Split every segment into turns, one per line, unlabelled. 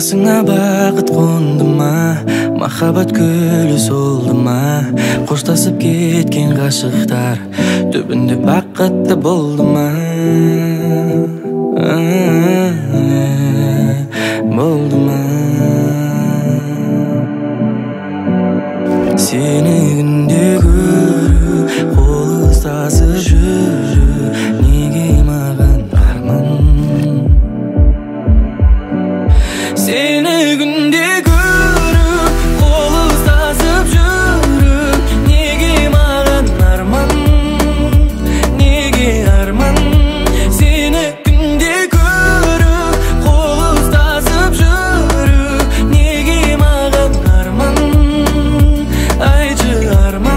басыңа бақыт қонды ма, махаббат гүлі солды ма, қоштасып кеткен ғашықтар түбінде бақытты болды ма, болды ма? Сені күнде көру, қол ұстасып жүру, неге маған арман? Сені күнде көру, қол ұстасып жүру, неге маған арман? Неге арман? Сені күнде көру, қол ұстасып жүру, неге маған арман? Айтшы арман.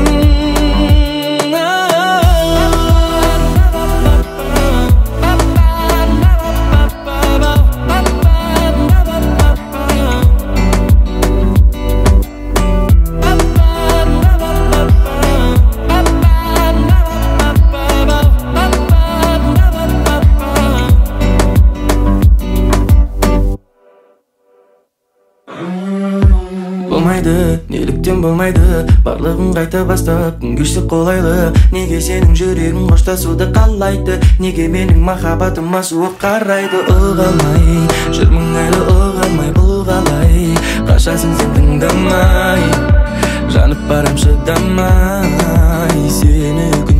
Болмайды, неліктен болмайды, барлығын қайта бастап күн кешсе қолайлы. Неге сенің жүрегің қоштасуды қалайды, неге менің махаббатыма суық қарайды? Ұғалмай жүрмін әлі, ұғалмай бұл қалай? Қашасың сен тыңдамай, жанып барам шыдамай. Сені